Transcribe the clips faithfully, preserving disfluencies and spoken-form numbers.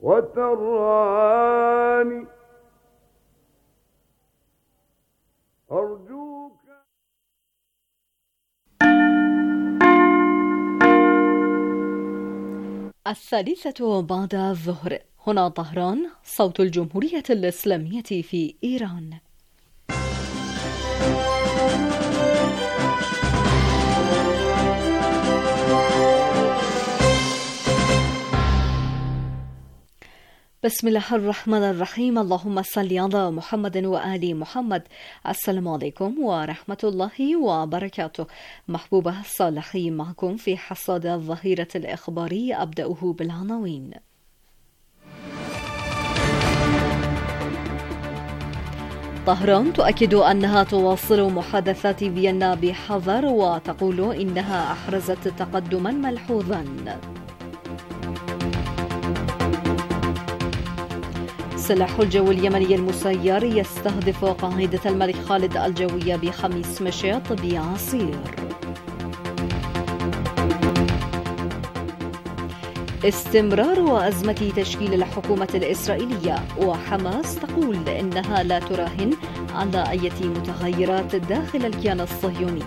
وتراني أرجوك. الثالثة بعد الظهر، هنا طهران، صوت الجمهورية الإسلامية في إيران. بسم الله الرحمن الرحيم. اللهم صل على محمد وآل محمد. السلام عليكم ورحمة الله وبركاته. محبوبة صالحي معكم في حصاد الظهيرة الإخباري. أبدأه بالعناوين. طهران تؤكد أنها تواصل محادثات فيينا بحذر وتقول إنها أحرزت تقدما ملحوظا. سلاح الجو اليمني المسير يستهدف قاعدة الملك خالد الجوية بخميس مشيط بعسير. استمرار أزمة تشكيل الحكومة الإسرائيلية، وحماس تقول إنها لا تراهن على أي متغيرات داخل الكيان الصهيوني.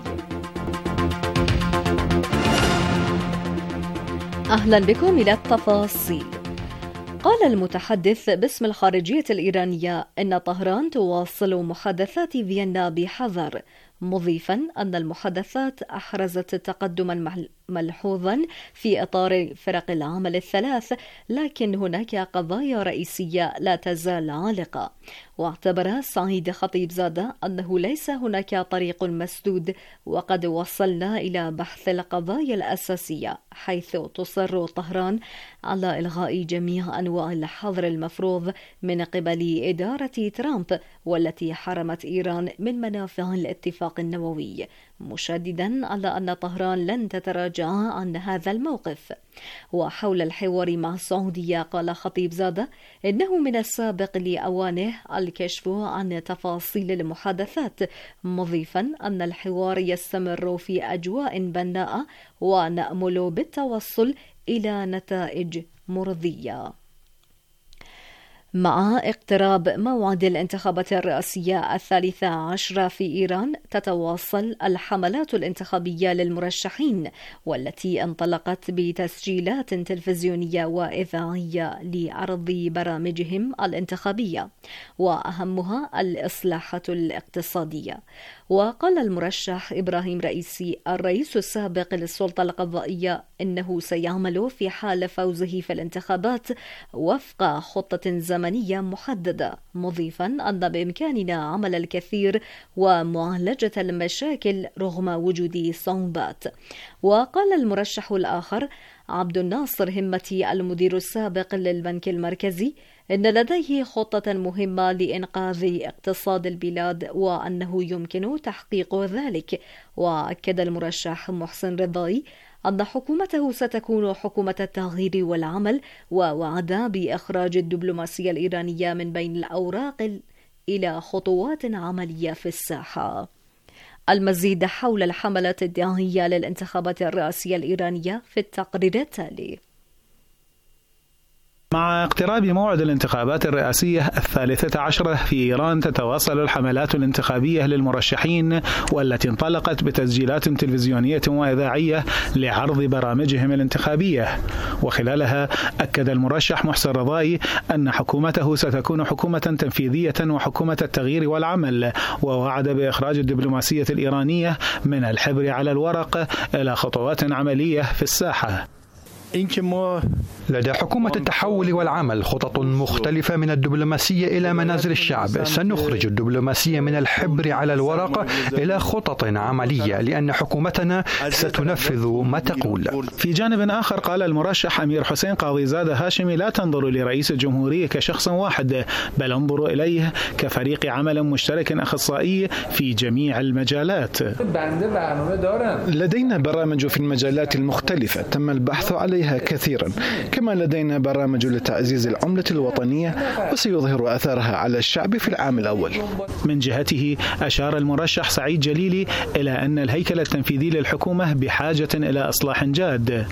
أهلا بكم إلى التفاصيل. قال المتحدث باسم الخارجية الإيرانية إن طهران تواصل محادثات فيينا بحذر، مضيفا أن المحادثات أحرزت تقدما ملحوظا في إطار فرق العمل الثلاث، لكن هناك قضايا رئيسية لا تزال عالقة. واعتبر سعيد خطيبزادة أنه ليس هناك طريق مسدود، وقد وصلنا إلى بحث القضايا الأساسية، حيث تصر طهران على إلغاء جميع أنواع الحظر المفروض من قبل إدارة ترامب، والتي حرمت إيران من منافع الاتفاق النووي، مشددا على أن طهران لن تتراجع عن هذا الموقف. وحول الحوار مع السعودية قال خطيبزادة إنه من السابق لأوانه الكشف عن تفاصيل المحادثات، مضيفا أن الحوار يستمر في أجواء بناءة ونأمل بالتوصل إلى نتائج مرضية. مع اقتراب موعد الانتخابات الرئاسية الثالثة عشرة في إيران، تتواصل الحملات الانتخابية للمرشحين، والتي انطلقت بتسجيلات تلفزيونية وإذاعية لعرض برامجهم الانتخابية، وأهمها الإصلاحات الاقتصادية. وقال المرشح إبراهيم رئيسي الرئيس السابق للسلطة القضائية إنه سيعمل في حال فوزه في الانتخابات وفق خطة زمنية محددة، مضيفا أن بإمكاننا عمل الكثير ومعالجة المشاكل رغم وجود صعوبات. وقال المرشح الآخر عبد الناصر همتي المدير السابق للبنك المركزي إن لديه خطة مهمة لإنقاذ اقتصاد البلاد وأنه يمكن تحقيق ذلك. وأكد المرشح محسن رضاي أن حكومته ستكون حكومة التغيير والعمل، ووعد بإخراج الدبلوماسية الإيرانية من بين الأوراق إلى خطوات عملية في الساحة. المزيد حول الحملات الدعائية للانتخابات الرئاسية الإيرانية في التقرير التالي. مع اقتراب موعد الانتخابات الرئاسية الثالثة عشرة في إيران، تتواصل الحملات الانتخابية للمرشحين، والتي انطلقت بتسجيلات تلفزيونية وإذاعية لعرض برامجهم الانتخابية. وخلالها أكد المرشح محسن رضاي أن حكومته ستكون حكومة تنفيذية وحكومة التغيير والعمل، ووعد بإخراج الدبلوماسية الإيرانية من الحبر على الورق إلى خطوات عملية في الساحة. لدى حكومة التحول والعمل خطط مختلفة من الدبلوماسية إلى منازل الشعب. سنخرج الدبلوماسية من الحبر على الورق إلى خطط عملية، لأن حكومتنا ستنفذ ما تقول. في جانب آخر قال المرشح أمير حسين قاضيزادة هاشمي لا تنظر لرئيس الجمهورية كشخص واحد، بل انظروا إليه كفريق عمل مشترك أخصائي في جميع المجالات. لدينا برامج في المجالات المختلفة تم البحث عليها كثيرا، كما لدينا برامج لتعزيز العملة الوطنية وسيظهر أثرها على الشعب في العام الأول. من جهته أشار المرشح سعيد جليلي إلى أن الهيكل التنفيذي للحكومة بحاجة إلى إصلاح جاد.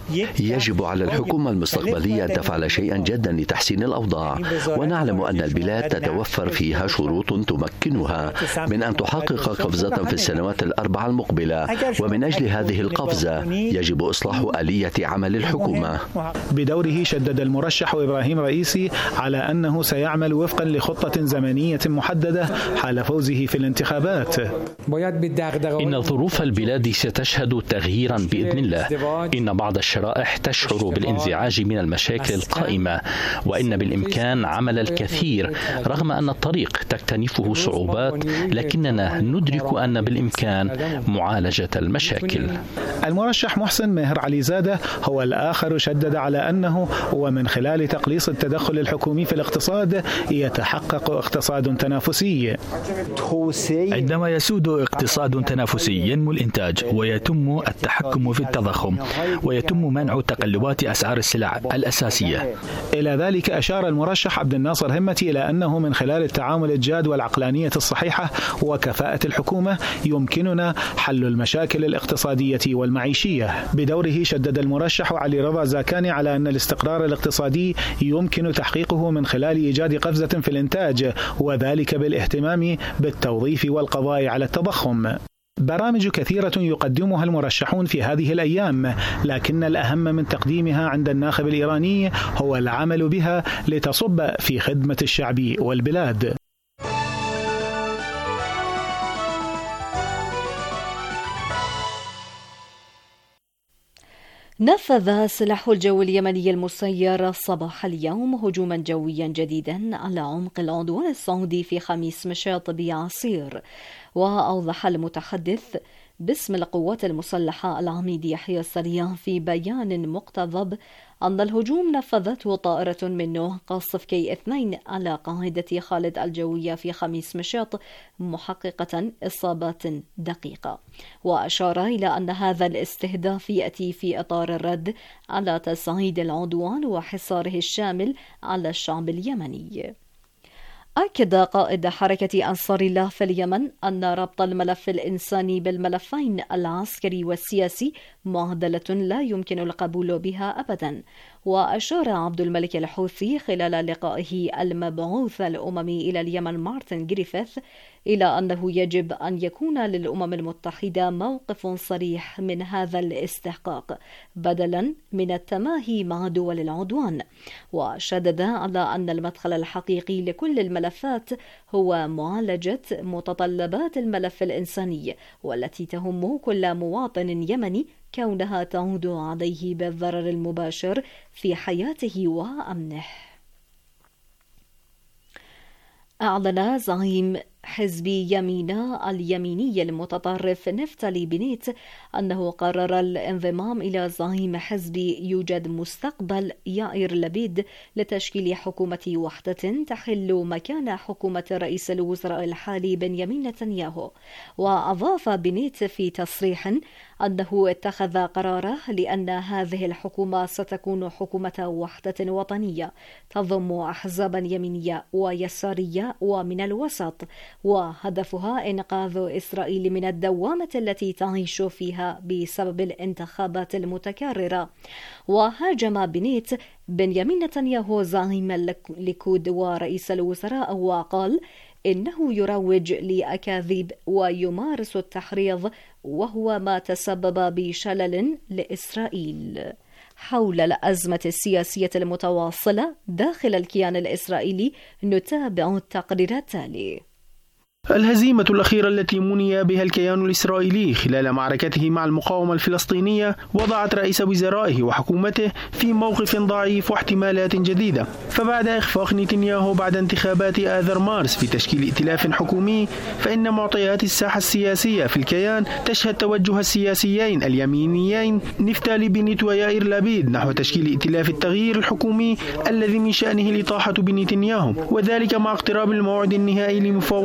يجب على الحكومة المستقبلية أن تفعل شيئا جدا لتحسين الأوضاع، ونعلم أن البلاد تتوفر فيها شروط تمكنها من أن تحقق قفزة في السنوات الأربع المقبلة، ومن أجل هذه القفزة يجب إصلاح آلية عمل الحكومة. بدوره شدد المرشح إبراهيم رئيسي على أنه سيعمل وفقا لخطة زمنية محددة حال فوزه في الانتخابات. إن ظروف البلاد ستشهد تغييرا بإذن الله. إن بعض الشرائح تشعر بالانزعاج من المشاكل القائمة، وإن بالإمكان عمل الكثير رغم أن الطريق تكتنفه صعوبات، لكننا ندرك أن بالإمكان معالجة المشاكل. المرشح محسن ماهر علي زادة هو الآخر شدد على أنه ومن خلال تقليص التدخل الحكومي في الاقتصاد يتحقق اقتصاد تنافسي. عندما يسود اقتصاد تنافسي ينمو الإنتاج ويتم التحكم في التضخم ويتم منع تقلبات أسعار السلع الأساسية. إلى ذلك أشار المرشح عبد الناصر همتي إلى أنه من خلال التعامل الجاد والعقلانية الصحيحة وكفاءة الحكومة يمكننا حل المشاكل الاقتصادية والمعيشية. بدوره شدد المرشح علي رضا زاكاني على أن الاستقرار الاقتصادي يمكن تحقيقه من خلال إيجاد قفزة في الإنتاج، وذلك بالاهتمام بالتوظيف والقضاء على التضخم. برامج كثيرة يقدمها المرشحون في هذه الأيام، لكن الأهم من تقديمها عند الناخب الإيراني هو العمل بها لتصب في خدمة الشعب والبلاد. نفذ السلاح الجوي اليمني المسير صباح اليوم هجوما جويا جديدا على عمق العدوان السعودي في خميس مشيط بعصير. وأوضح المتحدث باسم القوات المسلحة العميد يحيى السريع في بيان مقتضب أن الهجوم نفذته طائرة من نوع قاصف كي اثنين على قاعدة خالد الجوية في خميس مشيط، محققة إصابات دقيقة. وأشار إلى أن هذا الاستهداف يأتي في إطار الرد على تصعيد العدوان وحصاره الشامل على الشعب اليمني. أكد قائد حركة أنصار الله في اليمن أن ربط الملف الإنساني بالملفين العسكري والسياسي معضلة لا يمكن القبول بها أبدا. وأشار عبد الملك الحوثي خلال لقائه المبعوث الأممي إلى اليمن مارتن جريفيث إلى أنه يجب أن يكون للأمم المتحدة موقف صريح من هذا الاستحقاق بدلا من التماهي مع دول العدوان. وشدد على أن المدخل الحقيقي لكل الملفات هو معالجة متطلبات الملف الإنساني والتي تهم كل مواطن يمني كونها تعود عليه بالضرر المباشر في حياته وأمنه. أعلن زعيم حزب يمينا اليميني المتطرف نفتالي بنيت أنه قرر الانضمام إلى زعيم حزب يوجد مستقبل يائير لبيد لتشكيل حكومة وحدة تحل مكان حكومة رئيس الوزراء الحالي بنيامين نتنياهو. وأضاف بنيت في تصريح أنه اتخذ قراره لأن هذه الحكومة ستكون حكومة وحدة وطنية تضم أحزابا يمينية ويسارية ومن الوسط، وهدفها إنقاذ إسرائيل من الدوامة التي تعيش فيها بسبب الانتخابات المتكررة. وهاجم بنيت بنيامين نتنياهو زعيم الليكود ورئيس الوزراء وقال إنه يروج لأكاذيب ويمارس التحريض وهو ما تسبب بشلل لإسرائيل. حول الأزمة السياسية المتواصلة داخل الكيان الإسرائيلي نتابع التقرير التالي. الهزيمة الأخيرة التي مني بها الكيان الإسرائيلي خلال معركته مع المقاومة الفلسطينية وضعت رئيس وزرائه وحكومته في موقف ضعيف واحتمالات جديدة. فبعد إخفاق نتنياهو بعد انتخابات آذار مارس في تشكيل ائتلاف حكومي، فإن معطيات الساحة السياسية في الكيان تشهد توجه السياسيين اليمينيين نفتالي بنيت ويائير لبيد نحو تشكيل ائتلاف التغيير الحكومي الذي من شأنه الإطاحة بنتنياهو، وذلك مع اقتراب الموعد النهائي لمفاوضات تشكيل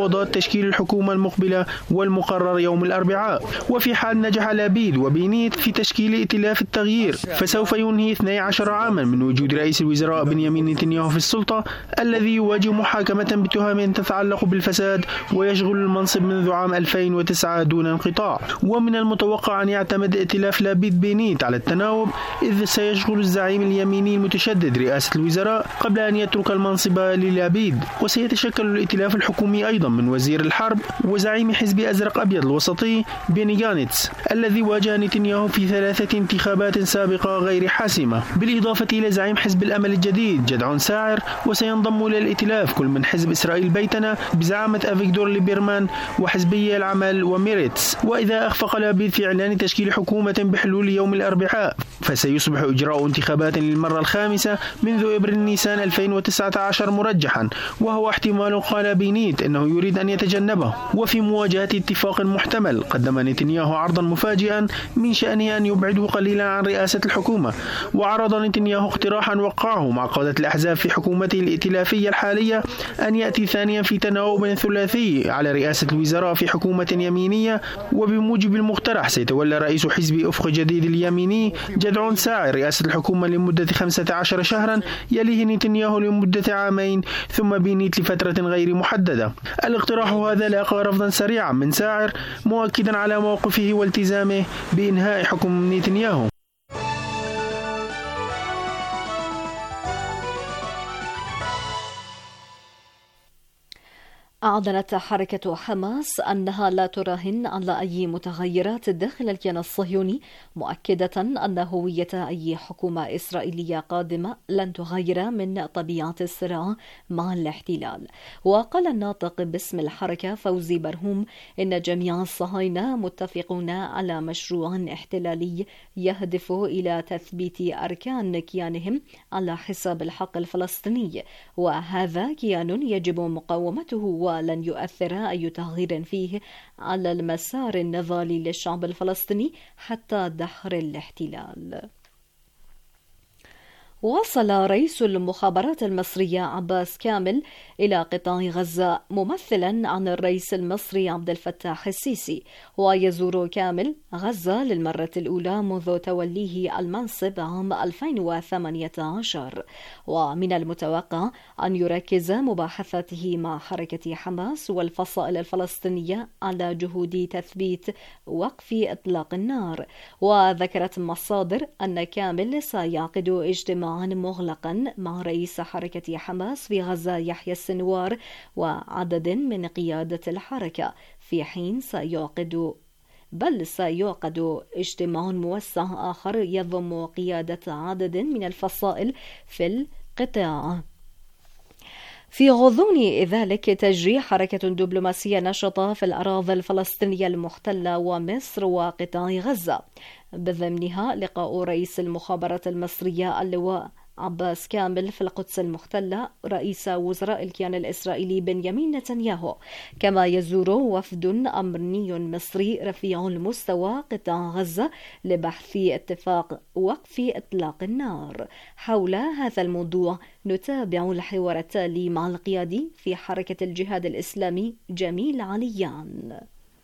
تشكيل الحكومة المقبلة والمقرر يوم الأربعاء. وفي حال نجح لابيد وبينيت في تشكيل ائتلاف التغيير فسوف ينهي اثني عشر عاما من وجود رئيس الوزراء بنيامين نتنياهو في السلطة، الذي يواجه محاكمة بتهم تتعلق بالفساد ويشغل المنصب منذ عام ألفين وتسعة دون انقطاع. ومن المتوقع أن يعتمد ائتلاف لابيد بينيت على التناوب، إذ سيشغل الزعيم اليميني المتشدد رئاسة الوزراء قبل أن يترك المنصب للابيد. وسيتشكل الائتلاف الحكومي أيضا من وزير الحرب وزعيم حزب أزرق أبيض الوسطي بيني غانتس، الذي واجه نتنياهو في ثلاثة انتخابات سابقة غير حاسمة، بالإضافة إلى زعيم حزب الأمل الجديد جدعون ساعر. وسينضم إلى الائتلاف كل من حزب إسرائيل بيتنا بزعامة أفيغدور ليبرمان وحزبي العمل وميريتس. وإذا أخفق لابيد في إعلان تشكيل حكومة بحلول يوم الأربعاء فسيصبح إجراء انتخابات للمرة الخامسة منذ إبريل نيسان ألفين وتسعة عشر مرجحا، وهو احتمال قال بينيت أنه يريد أن يتجنبه. وفي مواجهة اتفاق محتمل قدم نتنياهو عرضا مفاجئا من شأنه أن يبعده قليلا عن رئاسة الحكومة، وعرض نتنياهو اقتراحا وقعه مع قادة الأحزاب في حكومته الائتلافية الحالية أن يأتي ثانيا في تناوب ثلاثي على رئاسة الوزراء في حكومة يمينية. وبموجب المقترح سيتولى رئيس حزب أفق جديد اليميني جدعون ساعر رئاسة الحكومة لمدة خمسة عشر شهرا، يليه نتنياهو لمدة عامين، ثم بينيت لفترة غير محددة. الاقتراح هذا لاقى رفضا سريعا من ساعر، مؤكدا على موقفه والتزامه بإنهاء حكم نتنياهو. أعلنت حركة حماس أنها لا تراهن على أي متغيرات داخل الكيان الصهيوني، مؤكدة أن هوية أي حكومة إسرائيلية قادمة لن تغير من طبيعة الصراع مع الاحتلال. وقال الناطق باسم الحركة فوزي برهوم إن جميع الصهاينة متفقون على مشروع احتلالي يهدف إلى تثبيت أركان كيانهم على حساب الحق الفلسطيني، وهذا كيان يجب مقاومته ولن يؤثر أي تغيير فيه على المسار النضالي للشعب الفلسطيني حتى دحر الاحتلال. وصل رئيس المخابرات المصرية عباس كامل إلى قطاع غزة ممثلا عن الرئيس المصري عبد الفتاح السيسي، ويزور كامل غزة للمرة الأولى منذ توليه المنصب عام ألفين وثمانية عشر. ومن المتوقع أن يركز مباحثاته مع حركة حماس والفصائل الفلسطينية على جهود تثبيت وقف إطلاق النار. وذكرت مصادر أن كامل سيعقد اجتماع مغلقا مع رئيس حركة حماس في غزة يحيى السنوار وعدد من قيادة الحركة، في حين سيعقد بل سيعقد اجتماع موسع آخر يضم قيادة عدد من الفصائل في القطاع. في غضون ذلك تجري حركة دبلوماسية نشطة في الأراضي الفلسطينية المحتلة ومصر وقطاع غزة، بضمنها لقاء رئيس المخابرات المصرية اللواء عباس كامل في القدس المحتلة رئيس وزراء الكيان الإسرائيلي بنيامين نتنياهو، كما يزور وفد أمني مصري رفيع المستوى قطاع غزة لبحث اتفاق وقف إطلاق النار. حول هذا الموضوع نتابع الحوار التالي مع القيادي في حركة الجهاد الإسلامي جميل عليان.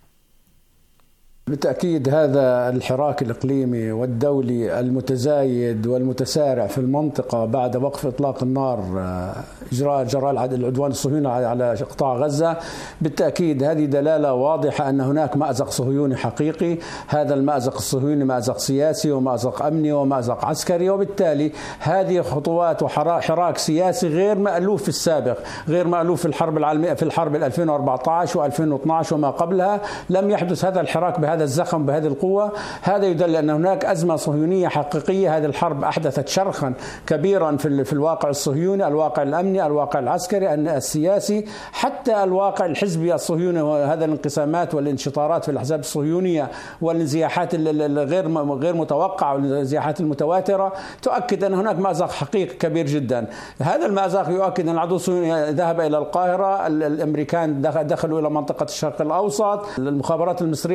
بالتأكيد هذا الحراك الإقليمي والدولي المتزايد والمتسارع في المنطقة بعد وقف إطلاق النار إجراء جراء العدوان الصهيوني على قطاع غزة، بالتأكيد هذه دلالة واضحة أن هناك مأزق صهيوني حقيقي. هذا المأزق الصهيوني مأزق سياسي ومأزق أمني ومأزق عسكري، وبالتالي هذه خطوات وحراك سياسي غير مألوف في السابق، غير مألوف في الحرب العالمية في الحرب ألفين وأربعة عشر وألفين واثني عشر وما قبلها. لم يحدث هذا الحراك بهذا الزخم بهذه القوة. هذا يدل أن هناك أزمة صهيونية حقيقية. هذه الحرب أحدثت شرخا كبيرا في في الواقع الصهيوني، الواقع الأمني، الواقع العسكري، السياسي، حتى الواقع الحزبي الصهيوني. وهذا الانقسامات والانشطارات في الأحزاب الصهيونية والانزياحات الغير غير متوقعة والانزياحات المتواترة تؤكد أن هناك مأزق حقيقي كبير جدا. هذا المأزق يؤكد أن العدو الصهيوني ذهب إلى القاهرة، الأمريكان دخلوا إلى منطقة الشرق الأوسط، المخابرات المصرية ذهبت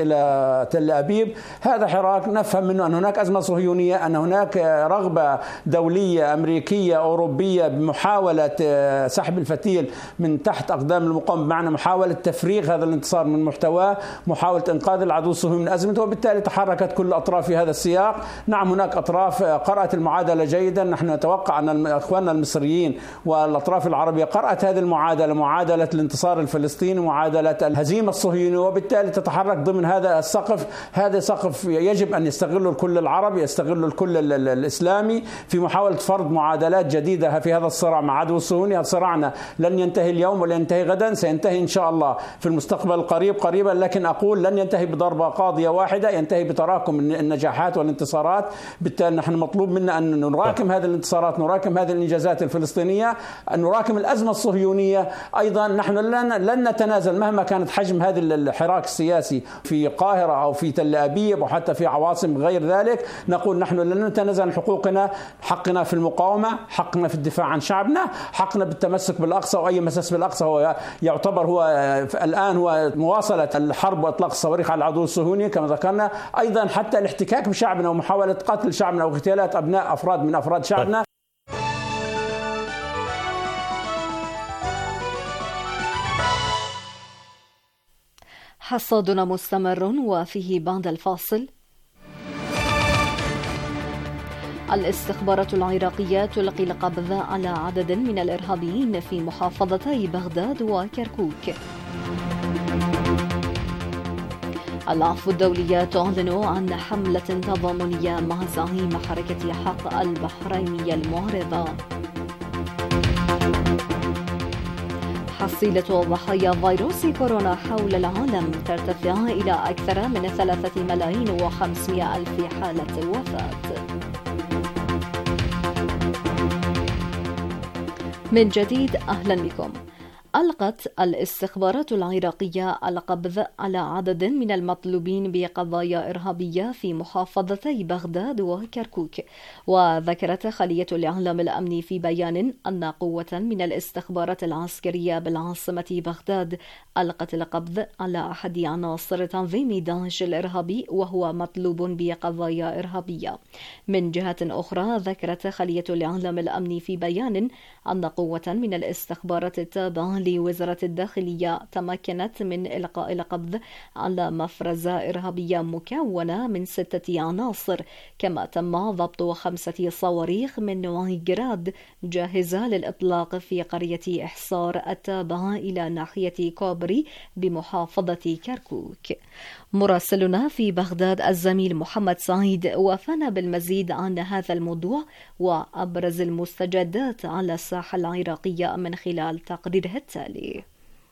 إلى تل أبيب. هذا حراك نفهم منه أن هناك أزمة صهيونية، أن هناك رغبة دولية أمريكية أوروبية بمحاولة سحب الفتيل من تحت أقدام المقاومة، بمعنى محاولة تفريغ هذا الانتصار من محتواه، محاولة إنقاذ العدو الصهيوني من أزمته، وبالتالي تحركت كل الأطراف في هذا السياق. نعم هناك أطراف قرأت المعادلة جيدا، نحن نتوقع أن إخواننا المصريين والأطراف العربية قرأت هذه المعادلة، معادلة الانتصار الفلسطيني، معادلة الهزيمة الصهيونية، وبالتالي تتحرك ضمن هذا السقف. هذا سقف يجب أن يستغله الكل العربي، يستغله الكل الإسلامي في محاولة فرض معادلات جديدة في هذا الصراع مع عدو الصهيوني. صراعنا لن ينتهي اليوم ولا ينتهي غدا، سينتهي إن شاء الله في المستقبل القريب قريبا، لكن أقول لن ينتهي بضربة قاضية واحدة، ينتهي بتراكم النجاحات والانتصارات. بالتالي نحن مطلوب منا أن نراكم هذه الانتصارات، نراكم هذه الإنجازات الفلسطينية، أن نراكم الأزمة الصهيونية. أيضا نحن لن, لن نتنازل مهما كانت حجم هذا الحراك السياسي في القاهرة أو في تل أبيب وحتى في عواصم غير ذلك. نقول نحن لن نتنازل عن حقوقنا، حقنا في المقاومة، حقنا في الدفاع عن شعبنا، حقنا بالتمسك بالأقصى، وأي مساس بالأقصى هو يعتبر هو الآن هو مواصلة الحرب وإطلاق الصواريخ على العدو الصهيوني كما ذكرنا. أيضا حتى الاحتكاك بشعبنا ومحاولة قتل شعبنا واغتيالات أبناء أفراد من أفراد شعبنا. حصادنا مستمر وفيه بعد الفاصل. الاستخبارات العراقية تلقي القبض على عدد من الإرهابيين في محافظتي بغداد وكركوك. العفو الدولية تعلن عن حملة تضامنية مع زعيم حركة حق البحرينية المعارضة. حصيلة ضحايا فيروس كورونا حول العالم ترتفع إلى أكثر من ثلاثة ملايين وخمسمائة ألف حالة وفاة. من جديد أهلا بكم. ألقت الاستخبارات العراقية القبض على عدد من المطلوبين بقضايا إرهابية في محافظتي بغداد وكركوك. وذكرت خلية الإعلام الأمني في بيان أن قوة من الاستخبارات العسكرية بالعاصمة بغداد ألقت القبض على أحد عناصر تنظيم داعش الإرهابي وهو مطلوب بقضايا إرهابية. من جهة أخرى ذكرت خلية الإعلام الأمني في بيان أن قوة من الاستخبارات التابعة لوزارة الداخلية تمكنت من إلقاء القبض على مفرزة إرهابية مكونة من ستة عناصر، كما تم ضبط خمسة صواريخ من نوع جراد جاهزة للإطلاق في قرية إحصار التابعة إلى ناحية كوبري بمحافظة كركوك. مراسلنا في بغداد الزميل محمد سعيد وفانا بالمزيد عن هذا الموضوع وأبرز المستجدات على الساحة العراقية من خلال تقريره التالي.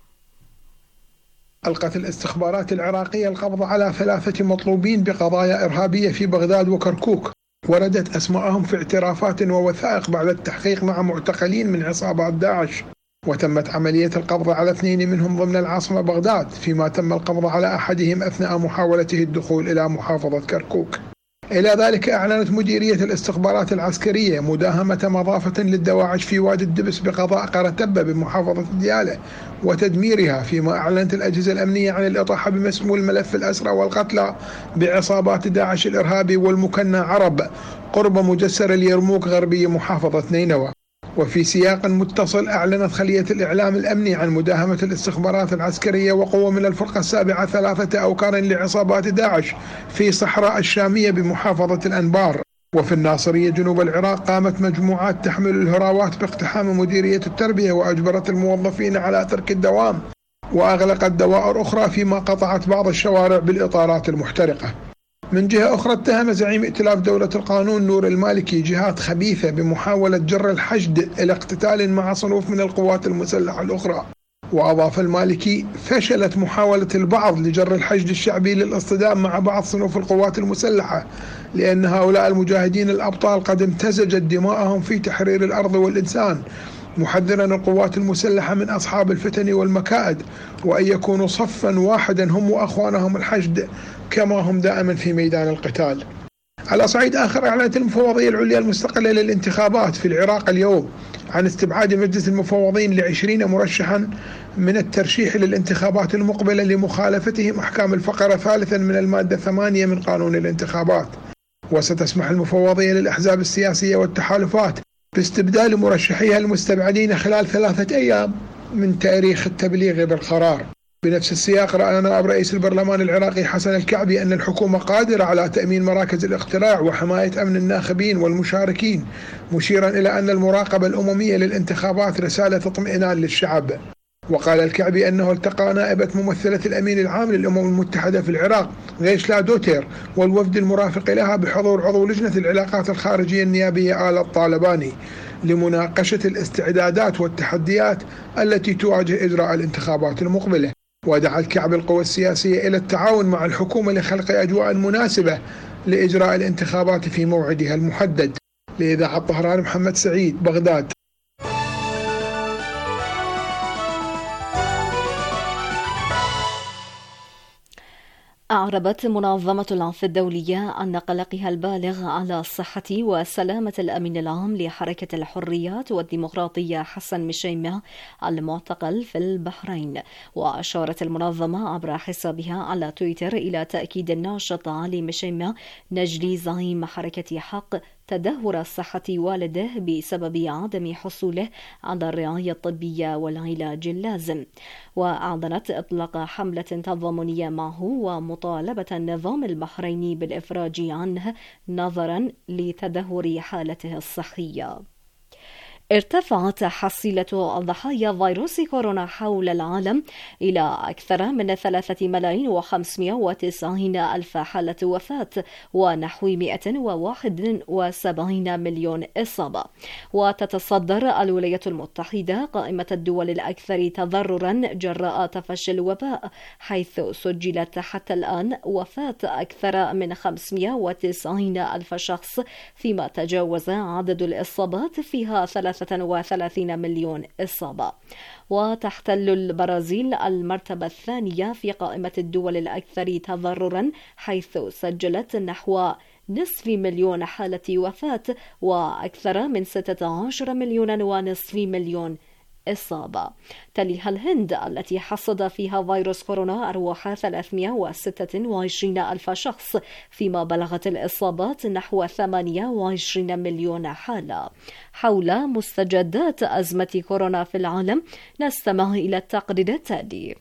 ألقت الاستخبارات العراقية القبض على ثلاثة مطلوبين بقضايا إرهابية في بغداد وكركوك، وردت أسماءهم في اعترافات ووثائق بعد التحقيق مع معتقلين من عصابات داعش. وتمت عملية القبض على اثنين منهم ضمن العاصمة بغداد، فيما تم القبض على أحدهم أثناء محاولته الدخول إلى محافظة كركوك. إلى ذلك أعلنت مديرية الاستخبارات العسكرية مداهمة مضافة للدواعش في وادي الدبس بقضاء قرتبة بمحافظة ديالى وتدميرها، فيما أعلنت الأجهزة الأمنية عن الإطاحة بمسمول ملف الأسرى والقتلى بعصابات داعش الإرهابي والمكنى عرب قرب مجسر اليرموك غربي محافظة نينوى. وفي سياق متصل أعلنت خلية الإعلام الأمني عن مداهمة الاستخبارات العسكرية وقوة من الفرقة السابعة ثلاثة أوكار لعصابات داعش في صحراء الشامية بمحافظة الأنبار. وفي الناصرية جنوب العراق قامت مجموعات تحمل الهراوات باقتحام مديرية التربية وأجبرت الموظفين على ترك الدوام، وأغلقت دوائر أخرى، فيما قطعت بعض الشوارع بالإطارات المحترقة. من جهة أخرى اتهم زعيم ائتلاف دولة القانون نور المالكي جهات خبيثة بمحاولة جر الحشد إلى اقتتال مع صنوف من القوات المسلحة الأخرى. وأضاف المالكي: فشلت محاولة البعض لجر الحشد الشعبي للاصطدام مع بعض صنوف القوات المسلحة، لأن هؤلاء المجاهدين الأبطال قد امتزجت دماءهم في تحرير الأرض والإنسان، محذرا القوات المسلحة من أصحاب الفتن والمكائد، وأن يكونوا صفا واحدا هم وأخوانهم الحشد كما هم دائما في ميدان القتال. على صعيد آخر، أعلنت المفوضية العليا المستقلة للانتخابات في العراق اليوم عن استبعاد مجلس المفوضين لعشرين مرشحا من الترشيح للانتخابات المقبلة لمخالفتهم أحكام الفقرة ثالثا من المادة ثمانية من قانون الانتخابات. وستسمح المفوضية للأحزاب السياسية والتحالفات باستبدال مرشحيها المستبعدين خلال ثلاثة أيام من تاريخ التبليغ بالقرار. بنفس السياق رأى نائب رئيس البرلمان العراقي حسن الكعبي أن الحكومة قادرة على تأمين مراكز الاقتراع وحماية أمن الناخبين والمشاركين، مشيرا إلى أن المراقبة الأممية للانتخابات رسالة اطمئنان للشعب. وقال الكعبي أنه التقى نائبة ممثلة الأمين العام للأمم المتحدة في العراق غيشلا دوتير والوفد المرافق لها بحضور عضو لجنة العلاقات الخارجية النيابية آل الطالباني لمناقشة الاستعدادات والتحديات التي تواجه إجراء الانتخابات المقبلة. ودعا الكعبي القوى السياسية إلى التعاون مع الحكومة لخلق أجواء مناسبة لإجراء الانتخابات في موعدها المحدد. لإذاعة طهران محمد سعيد، بغداد. أعربت منظمة العفو الدولية عن قلقها البالغ على صحة وسلامة الأمين العام لحركة الحريات والديمقراطية حسن مشيمة المعتقل في البحرين. وأشارت المنظمة عبر حسابها على تويتر إلى تأكيد الناشط علي مشيمة نجلي زعيم حركة حق تدهور صحة والده بسبب عدم حصوله على الرعاية الطبية والعلاج اللازم. وأعلنت إطلاق حملة تضامنية معه ومطالبة النظام البحريني بالإفراج عنه نظرا لتدهور حالته الصحية. ارتفعت حصيلة ضحايا فيروس كورونا حول العالم إلى أكثر من ثلاثة ملايين وخمسمائة وتسعين ألف حالة وفاة ونحو مئة وواحد وسبعين مليون إصابة. وتتصدر الولايات المتحدة قائمة الدول الأكثر تضررا جراء تفشي الوباء، حيث سجلت حتى الآن وفاة أكثر من خمسمائة وتسعين ألف شخص، فيما تجاوز عدد الإصابات فيها ثلاثة وثلاثين مليون إصابة. وتحتل البرازيل المرتبة الثانية في قائمة الدول الأكثر تضررا، حيث سجلت نحو نصف مليون حالة وفاة وأكثر من ستة عشر مليون ونصف مليون إصابة. تليها الهند التي حصد فيها فيروس كورونا أرواح ثلاثمائة وستة وعشرين ألف شخص، فيما بلغت الإصابات نحو ثمانية وعشرين مليون حالة. حول مستجدات أزمة كورونا في العالم نستمع إلى التقرير التالي.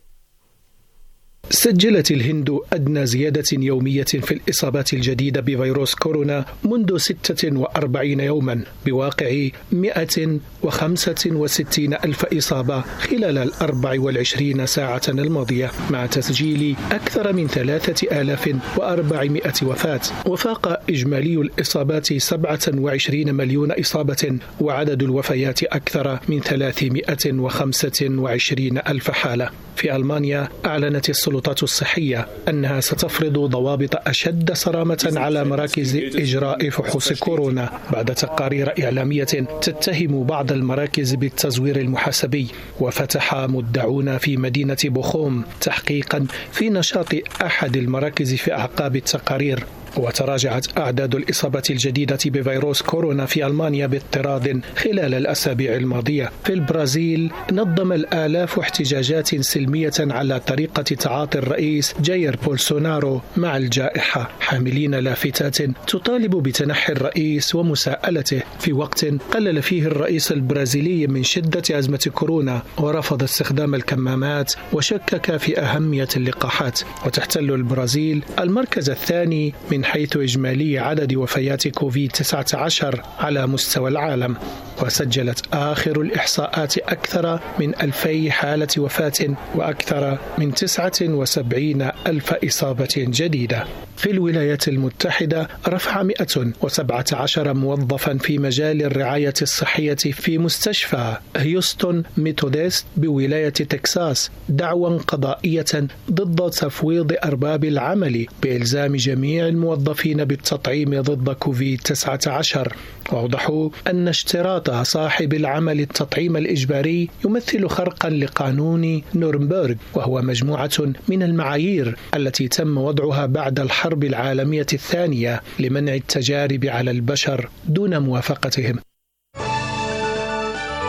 سجلت الهند أدنى زيادة يومية في الإصابات الجديدة بفيروس كورونا منذ ستة وأربعين يوما، بواقع مئة وخمسة وستين ألف إصابة خلال الأربع والعشرين ساعة الماضية، مع تسجيل أكثر من ثلاثة آلاف وأربعمائة وفاة. وفاق إجمالي الإصابات سبعة وعشرين مليون إصابة، وعدد الوفيات أكثر من ثلاثمائة وخمسة وعشرين ألف حالة. في ألمانيا أعلنت السلطات الصحية أنها ستفرض ضوابط أشد صرامة على مراكز إجراء فحوص كورونا بعد تقارير إعلامية تتهم بعض المراكز بالتزوير المحاسبي. وفتح مدعون في مدينة بوخوم تحقيقا في نشاط أحد المراكز في أعقاب التقارير. وتراجعت أعداد الإصابات الجديدة بفيروس كورونا في ألمانيا باضطراد خلال الأسابيع الماضية. في البرازيل نظم الآلاف احتجاجات سلمية على طريقة تعاطي الرئيس جاير بولسونارو مع الجائحة، حاملين لافتات تطالب بتنحي الرئيس ومساءلته، في وقت قلل فيه الرئيس البرازيلي من شدة أزمة كورونا ورفض استخدام الكمامات وشكك في أهمية اللقاحات. وتحتل البرازيل المركز الثاني من حيث إجمالي عدد وفيات كوفيد تسعة عشر على مستوى العالم. وسجلت آخر الإحصاءات أكثر من ألفي حالة وفاة وأكثر من تسعة وسبعين ألف إصابة جديدة. في الولايات المتحدة رفع مئة وسبعة عشر موظفا في مجال الرعاية الصحية في مستشفى هيوستن ميثودست بولاية تكساس دعوى قضائية ضد تفويض أرباب العمل بإلزام جميع الموظفين بالتطعيم ضد كوفيد تسعة عشر. وأوضحوا أن اشتراط صاحب العمل التطعيم الإجباري يمثل خرقا لقانون نورنبرغ، وهو مجموعة من المعايير التي تم وضعها بعد الحرب العالمية الثانية لمنع التجارب على البشر دون موافقتهم.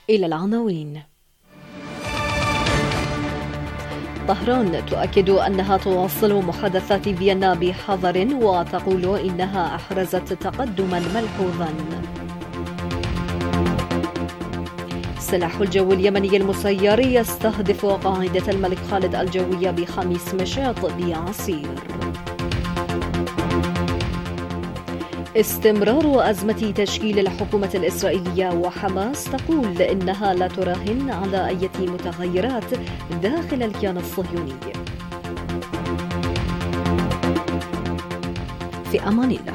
إلى العناوين. طهران تؤكد أنها تواصل محادثات فيينا بحذر وتقول إنها أحرزت تقدما ملحوظا. سلاح الجو اليمني المسير يستهدف قاعدة الملك خالد الجوية بخميس مشاط بعسير. استمرار أزمة تشكيل الحكومة الإسرائيلية، وحماس تقول إنها لا تراهن على أي متغيرات داخل الكيان الصهيوني. في أمان الله.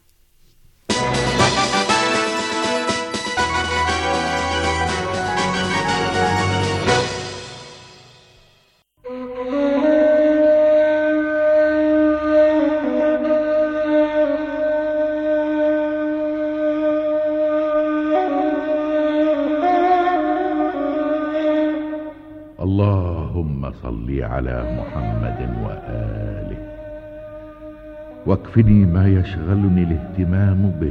اللهم صل على محمد وآله واكفني ما يشغلني الاهتمام به،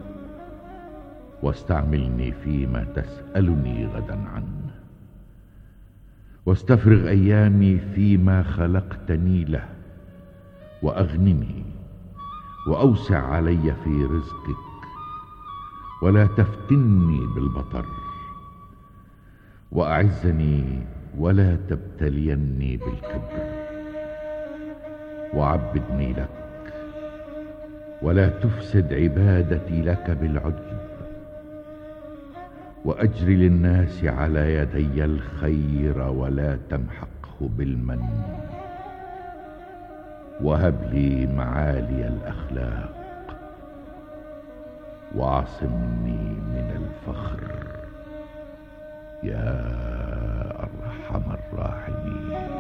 واستعملني فيما تسألني غدا عنه، واستفرغ أيامي فيما خلقتني له، وأغنني وأوسع علي في رزقك، ولا تفتني بالبطر، وأعزني ولا تبتليني بالكبر، وعبدني لك ولا تفسد عبادتي لك بالعجب، وأجري للناس على يدي الخير ولا تمحقه بالمن، وهب لي معالي الأخلاق وعصمني من الفخر يا أرحم الراحمين.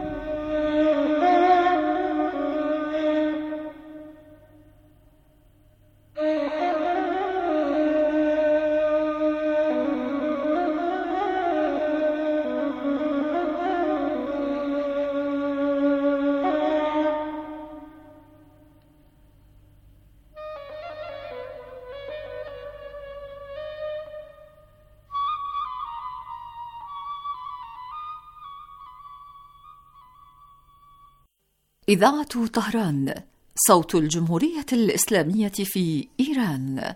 إذاعة طهران، صوت الجمهورية الإسلامية في إيران.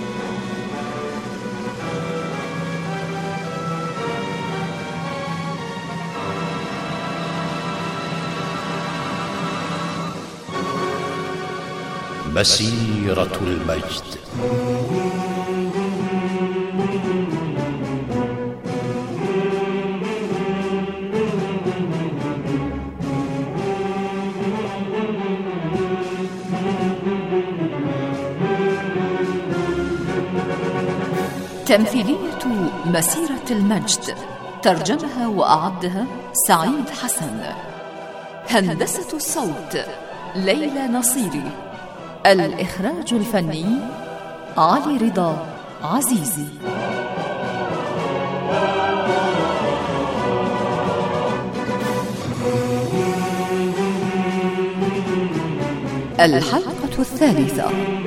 مسيرة المجد. تمثيلية مسيرة المجد، ترجمها وأعدها سعيد حسن. هندسة الصوت ليلى نصيري. الإخراج الفني علي رضا عزيزي. الحلقة الثالثة.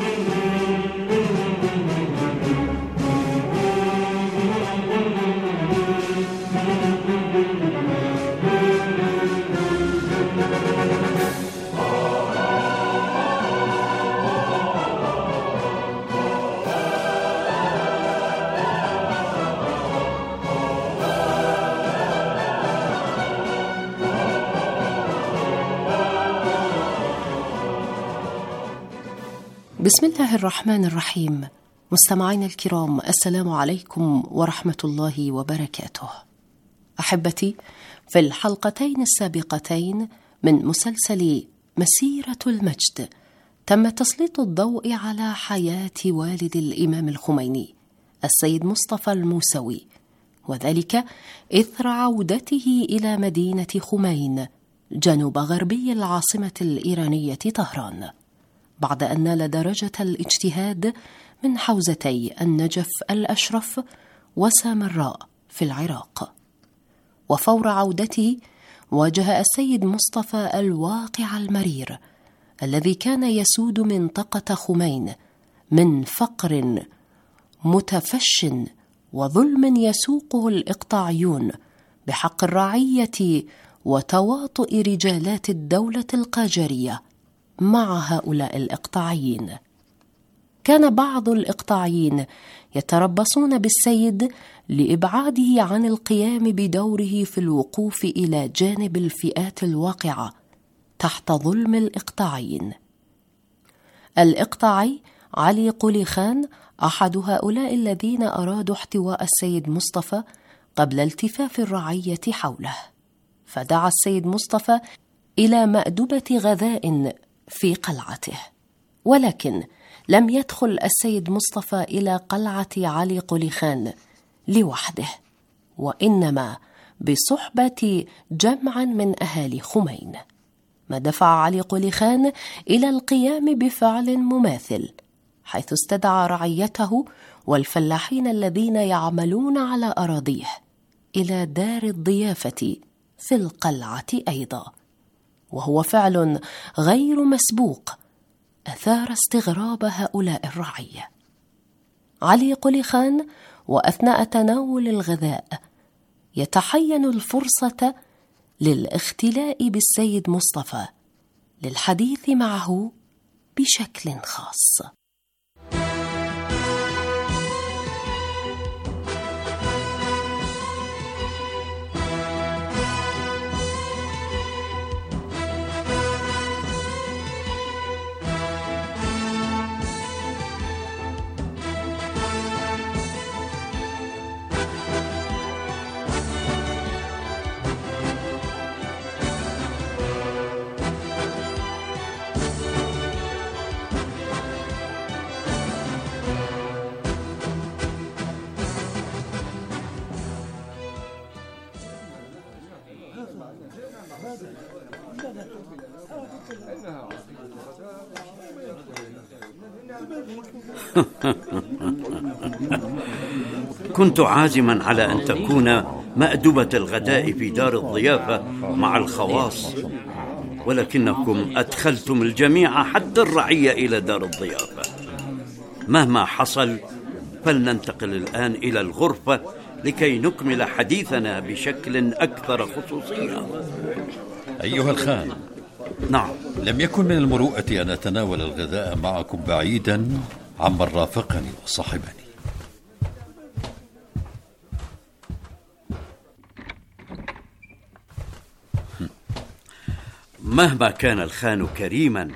بسم الله الرحمن الرحيم. مستمعينا الكرام، السلام عليكم ورحمة الله وبركاته. أحبتي، في الحلقتين السابقتين من مسلسل مسيرة المجد تم تسليط الضوء على حياة والد الإمام الخميني السيد مصطفى الموسوي، وذلك إثر عودته إلى مدينة خمين جنوب غربي العاصمة الإيرانية طهران، بعد أن نال درجة الاجتهاد من حوزتي النجف الأشرف وسامراء في العراق. وفور عودته واجه السيد مصطفى الواقع المرير الذي كان يسود منطقة خمين من فقر متفش وظلم يسوقه الإقطاعيون بحق الرعية وتواطؤ رجالات الدولة القاجرية مع هؤلاء الإقطاعيين. كان بعض الإقطاعيين يتربصون بالسيد لإبعاده عن القيام بدوره في الوقوف إلى جانب الفئات الواقعة تحت ظلم الإقطاعيين. الإقطاعي علي قولي خان أحد هؤلاء الذين أرادوا احتواء السيد مصطفى قبل التفاف الرعية حوله، فدعا السيد مصطفى إلى مأدبة غذاء في قلعته، ولكن لم يدخل السيد مصطفى إلى قلعة علي قولي خان لوحده، وإنما بصحبة جمع من أهالي خمين، ما دفع علي قولي خان إلى القيام بفعل مماثل، حيث استدعى رعيته والفلاحين الذين يعملون على أراضيه إلى دار الضيافة في القلعة أيضا، وهو فعل غير مسبوق أثار استغراب هؤلاء الرعية. علي قولي خان وأثناء تناول الغذاء يتحين الفرصة للاختلاء بالسيد مصطفى للحديث معه بشكل خاص. كنت عازما على أن تكون مأدبة الغداء في دار الضيافة مع الخواص، ولكنكم أدخلتم الجميع حتى الرعية إلى دار الضيافة. مهما حصل فلننتقل الآن إلى الغرفة لكي نكمل حديثنا بشكل أكثر خصوصية. أيها الخان، نعم، لم يكن من المروءة أن أتناول الغذاء معكم بعيدا عمن رافقني وصاحبني. مهما كان الخان كريما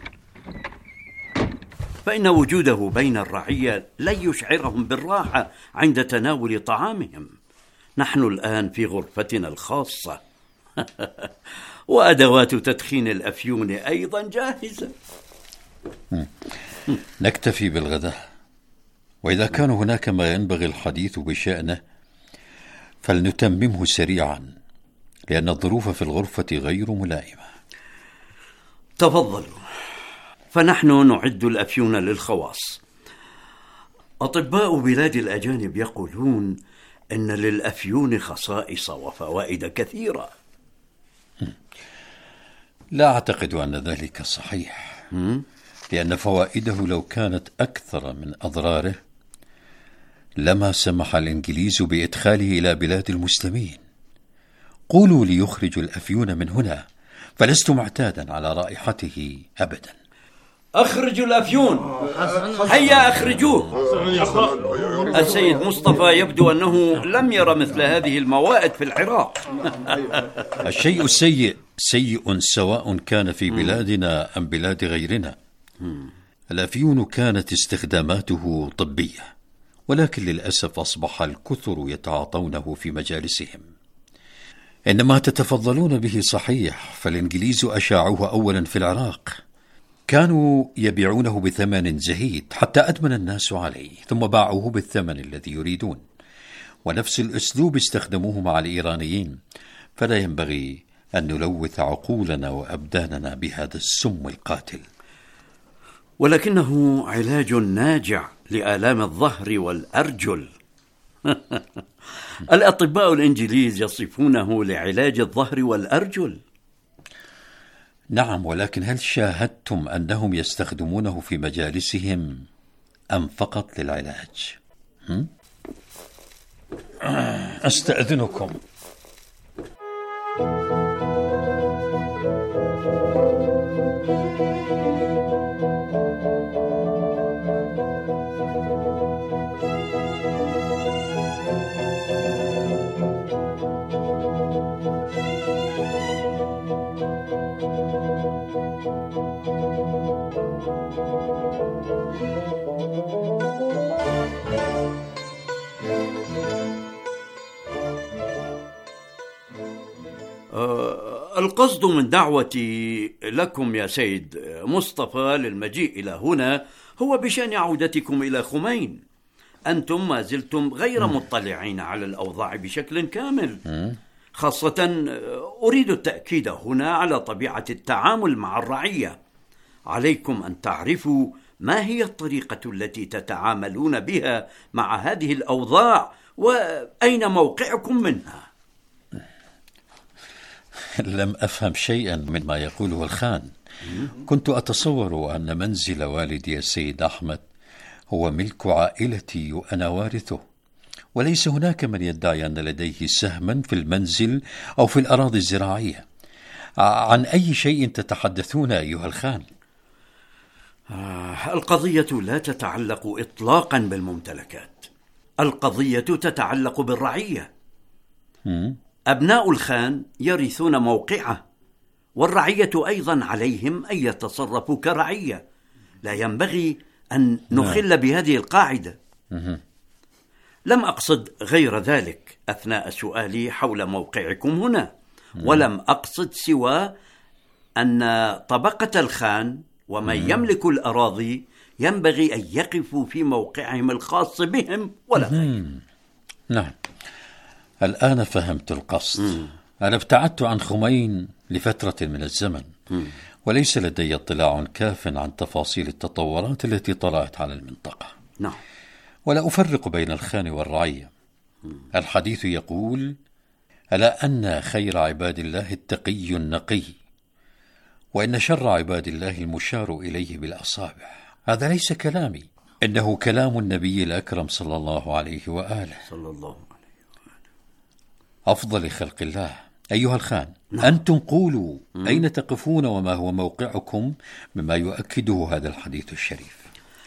فإن وجوده بين الرعية لن يشعرهم بالراحة عند تناول طعامهم. نحن الآن في غرفتنا الخاصة وأدوات تدخين الأفيون أيضا جاهزة. نكتفي بالغداء، وإذا كان هناك ما ينبغي الحديث بشأنه فلنتممه سريعا، لأن الظروف في الغرفة غير ملائمة. تفضلوا، فنحن نعد الأفيون للخواص. أطباء بلاد الأجانب يقولون إن للأفيون خصائص وفوائد كثيرة. لا أعتقد أن ذلك صحيح، لأن فوائده لو كانت أكثر من أضراره لما سمح الإنجليز بإدخاله إلى بلاد المسلمين. قولوا ليخرجوا الأفيون من هنا، فلست معتادا على رائحته أبدا. أخرجوا الأفيون، هيا أخرجوه. السيد مصطفى يبدو أنه لم يرى مثل هذه الموائد في العراق. الشيء السيء سيء سواء كان في بلادنا أم بلاد غيرنا. الأفيون كانت استخداماته طبية، ولكن للأسف أصبح الكثر يتعاطونه في مجالسهم. إنما تتفضلون به صحيح، فالإنجليز أشاعوه أولا في العراق، كانوا يبيعونه بثمن زهيد حتى أدمن الناس عليه، ثم باعوه بالثمن الذي يريدون، ونفس الأسلوب استخدموه مع الإيرانيين. فلا ينبغي أن نلوث عقولنا وأبداننا بهذا السم القاتل. ولكنه علاج ناجع لآلام الظهر والأرجل. الأطباء الإنجليز يصفونه لعلاج الظهر والأرجل. نعم، ولكن هل شاهدتم أنهم يستخدمونه في مجالسهم أم فقط للعلاج؟ هم؟ أستأذنكم. القصد من دعوتي لكم يا سيد مصطفى للمجيء إلى هنا هو بشأن عودتكم إلى خمين. أنتم ما زلتم غير مطلعين على الأوضاع بشكل كامل، خاصة أريد التأكيد هنا على طبيعة التعامل مع الرعية. عليكم أن تعرفوا ما هي الطريقة التي تتعاملون بها مع هذه الأوضاع وأين موقعكم منها. لم أفهم شيئا مما يقوله الخان. كنت أتصور أن منزل والدي السيد أحمد هو ملك عائلتي وأنا وارثه، وليس هناك من يدعي أن لديه سهما في المنزل أو في الأراضي الزراعية. عن أي شيء تتحدثون أيها الخان؟ آه القضية لا تتعلق إطلاقا بالممتلكات، القضية تتعلق بالرعية. م? أبناء الخان يرثون موقعه، والرعية أيضا عليهم أن يتصرفوا كرعية. لا ينبغي أن نخل بهذه القاعدة. لم أقصد غير ذلك أثناء سؤالي حول موقعكم هنا، ولم أقصد سوى أن طبقة الخان ومن يملك الأراضي ينبغي أن يقفوا في موقعهم الخاص بهم ولا غير. نعم، الآن فهمت القصد. مم. أنا ابتعدت عن خمين لفترة من الزمن، مم. وليس لدي اطلاع كاف عن تفاصيل التطورات التي طرأت على المنطقة. نعم. ولا أفرق بين الخان والرعية. مم. الحديث يقول: ألا أن خير عباد الله التقي النقي، وإن شر عباد الله المشار إليه بالأصابع. هذا ليس كلامي، إنه كلام النبي الأكرم صلى الله عليه وآله صلى الله عليه أفضل خلق الله. أيها الخان، نعم. أنتم قولوا مم. أين تقفون وما هو موقعكم مما يؤكده هذا الحديث الشريف.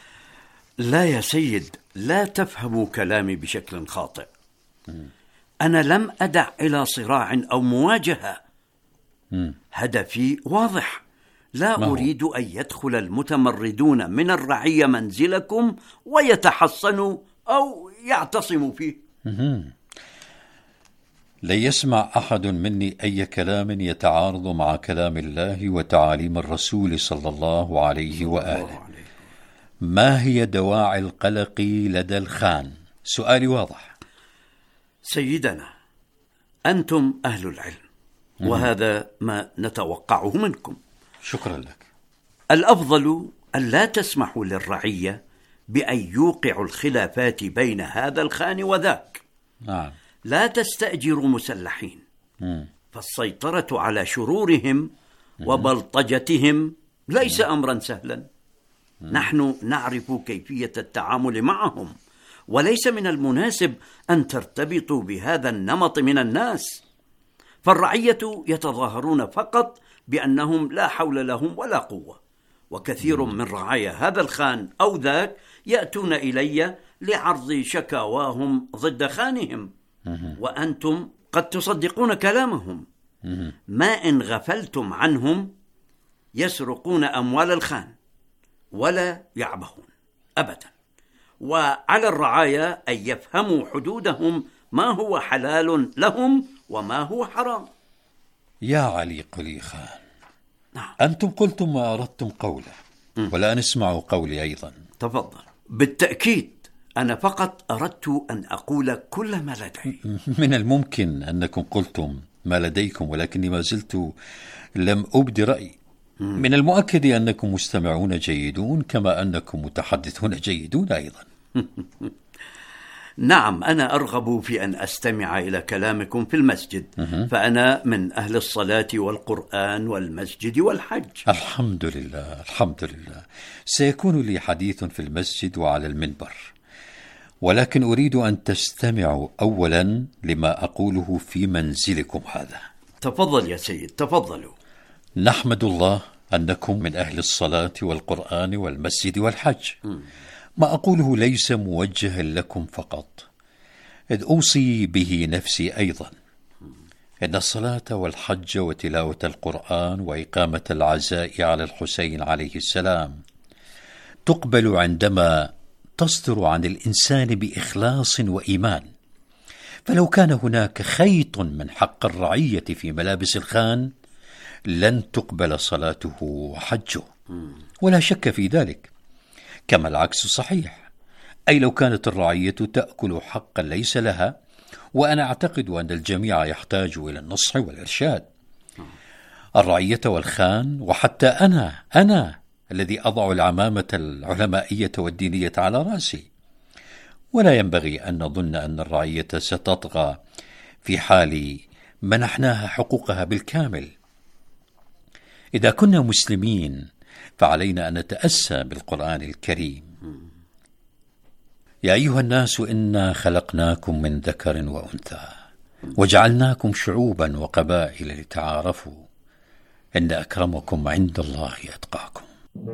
لا يا سيد، لا تفهموا كلامي بشكل خاطئ. مم. أنا لم أدع إلى صراع أو مواجهة. مم. هدفي واضح، لا أريد أن يدخل المتمردون من الرعية منزلكم ويتحصنوا أو يعتصموا فيه. مم. لن يسمع أحد مني أي كلام يتعارض مع كلام الله وتعاليم الرسول صلى الله عليه وآله. ما هي دواعي القلق لدى الخان؟ سؤالي واضح. سيدنا، أنتم أهل العلم، وهذا ما نتوقعه منكم. شكرا لك. الأفضل أن لا تسمحوا للرعية بأن يوقعوا الخلافات بين هذا الخان وذاك. نعم. لا تستأجروا مسلحين، مم. فالسيطرة على شرورهم مم. وبلطجتهم ليس مم. أمرا سهلا. مم. نحن نعرف كيفية التعامل معهم، وليس من المناسب أن ترتبطوا بهذا النمط من الناس. فالرعية يتظاهرون فقط بأنهم لا حول لهم ولا قوة، وكثير مم. من رعايا هذا الخان أو ذاك يأتون إلي لعرض شكاواهم ضد خانهم، وأنتم قد تصدقون كلامهم. ما إن غفلتم عنهم يسرقون أموال الخان ولا يعبهون أبدا. وعلى الرعايا أن يفهموا حدودهم، ما هو حلال لهم وما هو حرام. يا علي قلي خان، نعم. أنتم قلتم ما أردتم قوله، ولا نسمع قولي أيضا. تفضل. بالتأكيد أنا فقط أردت أن أقول كل ما لدي. من الممكن أنكم قلتم ما لديكم، ولكني ما زلت لم أبدي رأيي. من المؤكد أنكم مستمعون جيدون، كما أنكم متحدثون جيدون أيضا. نعم، أنا أرغب في أن أستمع إلى كلامكم في المسجد، فأنا من أهل الصلاة والقرآن والمسجد والحج. الحمد لله، الحمد لله. سيكون لي حديث في المسجد وعلى المنبر، ولكن أريد أن تستمعوا أولا لما أقوله في منزلكم هذا. تفضل يا سيد، تفضلوا. نحمد الله أنكم من أهل الصلاة والقرآن والمسجد والحج. ما أقوله ليس موجها لكم فقط، إذ أوصي به نفسي أيضا. إن الصلاة والحج وتلاوة القرآن وإقامة العزاء على الحسين عليه السلام تقبل عندما تصدر عن الإنسان بإخلاص وإيمان. فلو كان هناك خيط من حق الرعية في ملابس الخان لن تقبل صلاته وحجه، ولا شك في ذلك. كما العكس صحيح، أي لو كانت الرعية تأكل حقا ليس لها، وأنا أعتقد أن الجميع يحتاج إلى النصح والإرشاد. الرعية والخان، وحتى أنا أنا الذي أضع العمامة العلمائية والدينية على رأسي. ولا ينبغي أن نظن أن الرعية ستطغى في حال منحناها حقوقها بالكامل. إذا كنا مسلمين فعلينا أن نتأسى بالقرآن الكريم. يا أيها الناس إنا خلقناكم من ذكر وأنثى وجعلناكم شعوبا وقبائل لتعارفوا إن أكرمكم عند الله أتقاكم.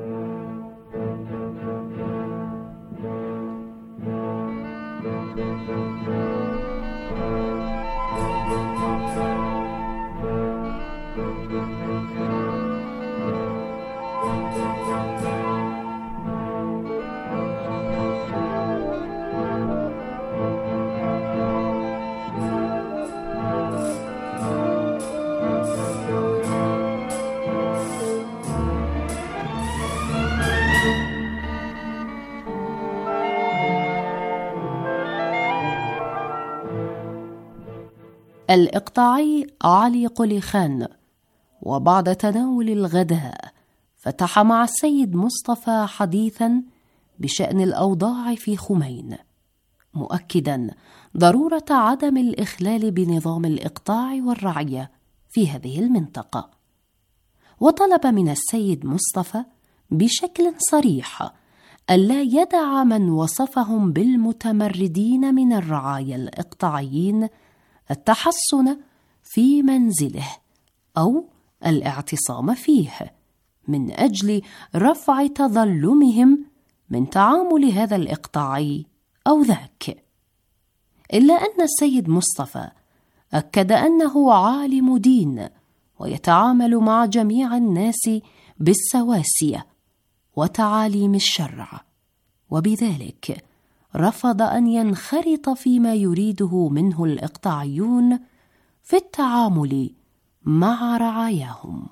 الإقطاعي علي قلي خان. وبعد تناول الغداء فتح مع السيد مصطفى حديثا بشأن الأوضاع في خمين، مؤكدا ضرورة عدم الإخلال بنظام الإقطاع والرعية في هذه المنطقة. وطلب من السيد مصطفى بشكل صريح ألا يدع من وصفهم بالمتمردين من الرعايا الإقطاعيين التحصن في منزله أو الاعتصام فيه من أجل رفع تظلمهم من تعامل هذا الإقطاعي أو ذاك. إلا أن السيد مصطفى أكد أنه عالم دين ويتعامل مع جميع الناس بالسواسية وتعاليم الشرع، وبذلك رفض أن ينخرط فيما يريده منه الإقطاعيون في التعامل مع رعاياهم.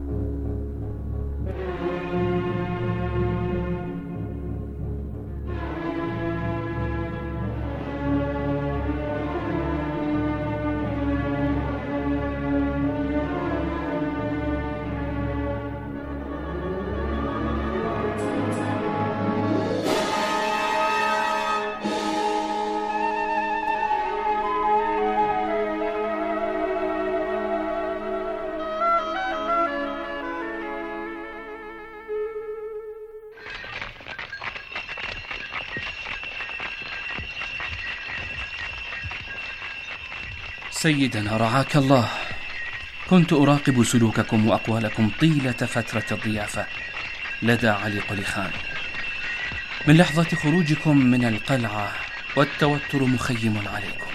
سيدنا رعاك الله، كنت أراقب سلوككم وأقوالكم طيلة فترة الضيافة لدى علي قلي خان. من لحظة خروجكم من القلعة والتوتر مخيم عليكم.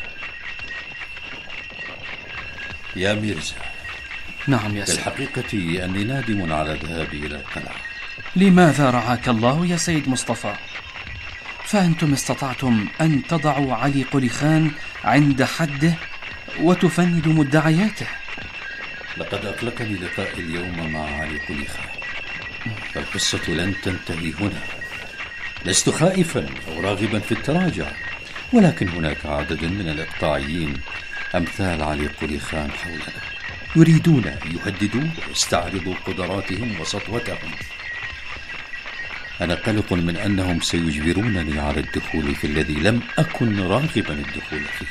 يا ميرزا. نعم يا سيد. في الحقيقة أني نادم على ذهابي إلى القلعة. لماذا رعاك الله يا سيد مصطفى؟ فأنتم استطعتم أن تضعوا علي قلي خان عند حده وتفندوا مدعياته. لقد أقلقني لقاء اليوم مع علي قلي خان، فالقصة لن تنتهي هنا. لست خائفا أو راغبا في التراجع، ولكن هناك عدد من الإقطاعيين أمثال علي قلي خان حولنا يريدون أن يهددوا ويستعرضوا قدراتهم وسطوتهم. أنا قلق من أنهم سيجبرونني على الدخول في الذي لم أكن راغبا الدخول فيه.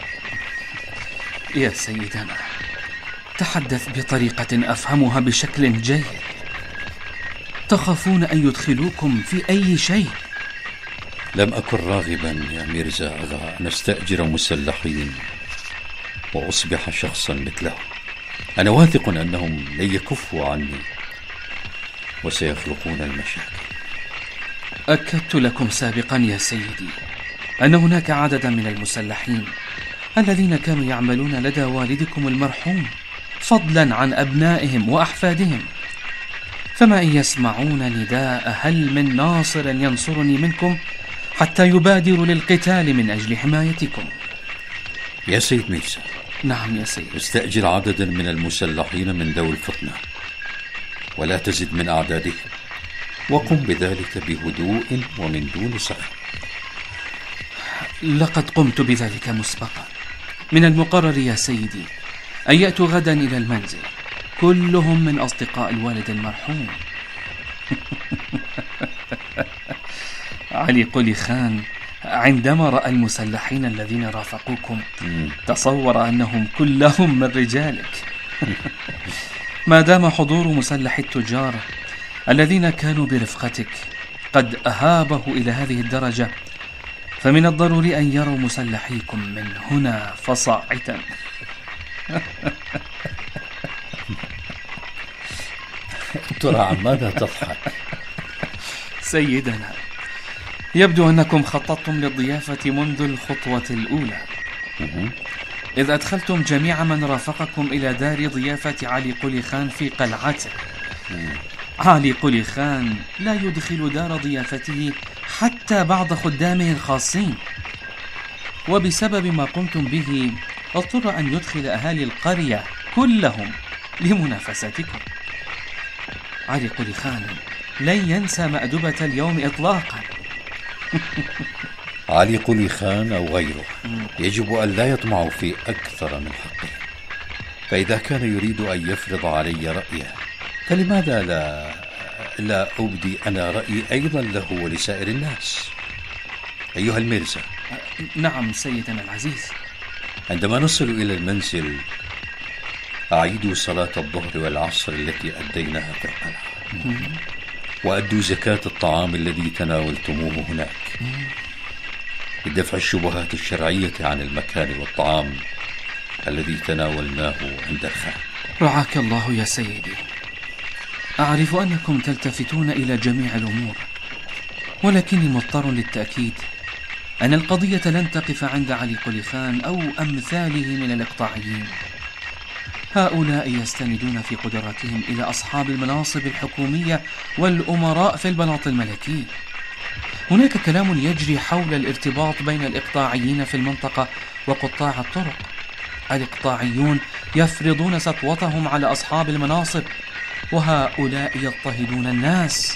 يا سيدنا، تحدث بطريقة أفهمها بشكل جيد. تخافون أن يدخلوكم في أي شيء، لم أكن راغبا يا ميرزا أغا أن أستأجر مسلحين وأصبح شخصا مثلهم. أنا واثق أنهم لن يكفوا عني وسيخلقون المشاكل. أكدت لكم سابقا يا سيدي أن هناك عددا من المسلحين الذين كانوا يعملون لدى والدكم المرحوم فضلا عن أبنائهم وأحفادهم، فما إن يسمعون نداء هل من ناصر ينصرني منكم حتى يبادروا للقتال من أجل حمايتكم. يا سيد ميرزا. نعم يا سيد. استأجر عددا من المسلحين من ذوي الفطنة ولا تزد من أعدادهم، وقم بذلك بهدوء ومن دون صخب. لقد قمت بذلك مسبقا. من المقرر يا سيدي أن يأتوا غدا إلى المنزل، كلهم من أصدقاء الوالد المرحوم. علي قلي خان عندما رأى المسلحين الذين رافقوكم تصور أنهم كلهم من رجالك. ما دام حضور مسلح التجار الذين كانوا برفقتك قد أهابه إلى هذه الدرجة، فمن الضروري أن يروا مسلحيكم من هنا فصاعدا. ترى عن ماذا تضحك؟ سيدنا، يبدو أنكم خططتم للضيافة منذ الخطوة الأولى، إذ أدخلتم جميع من رافقكم إلى دار ضيافة علي قلي خان في قلعته. علي قلي خان لا يدخل دار ضيافته حتى بعض خدامه الخاصين، وبسبب ما قمتم به اضطر أن يدخل أهالي القرية كلهم لمنافستكم. علي قلي خان لن ينسى مأدبة اليوم إطلاقا. علي قلي خان أو غيره يجب أن لا يطمع في أكثر من حقه، فإذا كان يريد أن يفرض علي رأيه فلماذا لا لا أبدي أنا رأيي أيضا له ولسائر الناس؟ أيها الميرزا. نعم سيدنا العزيز. عندما نصل إلى المنزل أعيدوا صلاة الظهر والعصر التي أديناها في القلعة، وأدوا زكاة الطعام الذي تناولتموه هناك لدفع الشبهات الشرعية عن المكان والطعام الذي تناولناه عند الخان. رعاك الله يا سيدي. أعرف أنكم تلتفتون إلى جميع الأمور، ولكني مضطر للتأكيد أن القضية لن تقف عند علي قلي خان أو أمثاله من الإقطاعيين. هؤلاء يستندون في قدرتهم إلى أصحاب المناصب الحكومية والأمراء في البلاط الملكي. هناك كلام يجري حول الارتباط بين الإقطاعيين في المنطقة وقطاع الطرق. الإقطاعيون يفرضون سطوتهم على أصحاب المناصب، وهؤلاء يضطهدون الناس.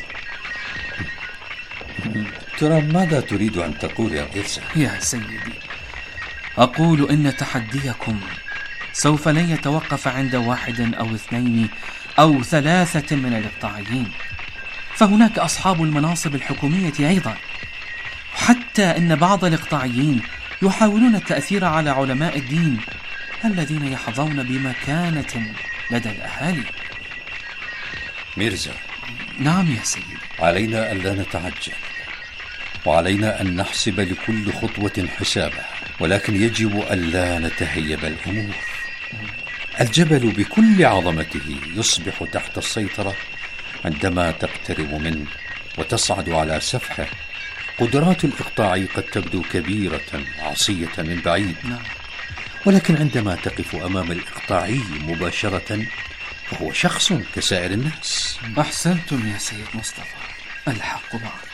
ترى ماذا تريد أن تقول يا إرسا؟ يا سيدي، أقول إن تحديكم سوف لن يتوقف عند واحد أو اثنين أو ثلاثة من الإقطاعيين، فهناك أصحاب المناصب الحكومية أيضا، حتى إن بعض الإقطاعيين يحاولون التأثير على علماء الدين الذين يحظون بمكانة لدى الأهالي. ميرزا. نعم يا سيدي. علينا أن لا نتعجل، وعلينا أن نحسب لكل خطوة حسابها، ولكن يجب أن لا نتهيب الأمور. الجبل بكل عظمته يصبح تحت السيطرة عندما تقترب منه وتصعد على سفحه. قدرات الإقطاع قد تبدو كبيرة عصية من بعيد، ولكن عندما تقف أمام الإقطاعي مباشرة فهو شخص كسائر الناس. أحسنتم يا سيد مصطفى، الحق معك.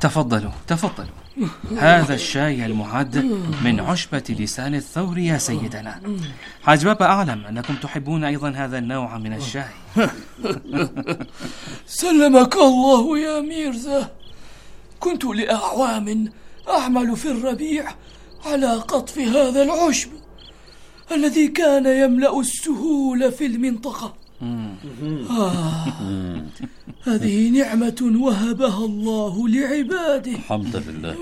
تفضلوا تفضلوا، هذا الشاي المعد من عشبة لسان الثور يا سيدنا. حاج بابا أعلم أنكم تحبون أيضا هذا النوع من الشاي. سلمك الله يا ميرزا، كنت لأعوام أعمل في الربيع على قطف هذا العشب الذي كان يملأ السهول في المنطقة. آه هذه نعمة وهبها الله لعباده. الحمد لله.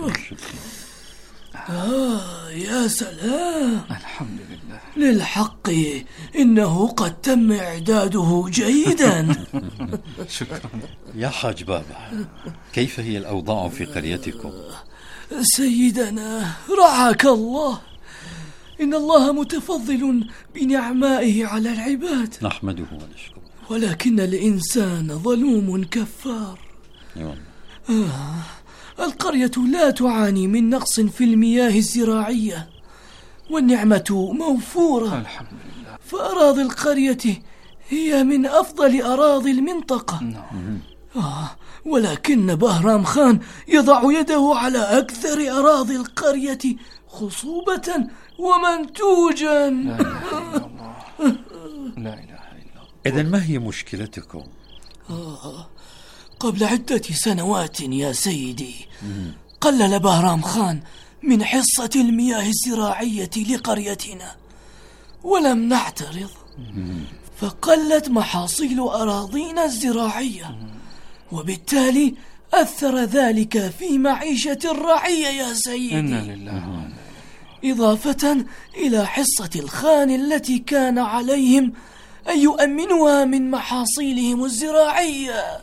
آه يا سلام، الحمد لله. للحق إنه قد تم إعداده جيدا. شكرا يا حاج بابا، كيف هي الأوضاع في قريتكم؟ سيدنا رعاك الله، إن الله متفضل بنعمائه على العباد، نحمده ونشكره، ولكن الإنسان ظلوم كفار. آه القرية لا تعاني من نقص في المياه الزراعية، والنعمة موفورة. الحمد لله. فأراضي القرية هي من أفضل أراضي المنطقة. آه ولكن بهرام خان يضع يده على أكثر أراضي القرية خصوبة ومنتوجا. لا إله إلا الله. لا إله إلا الله. إذن ما هي مشكلتكم؟ آه قبل عدة سنوات يا سيدي قلل بهرام خان من حصة المياه الزراعية لقريتنا، ولم نعترض، فقلت محاصيل أراضينا الزراعية، وبالتالي أثر ذلك في معيشة الرعية يا سيدي. إنا لله. إضافة إلى حصة الخان التي كان عليهم أن يؤمنوها من محاصيلهم الزراعية.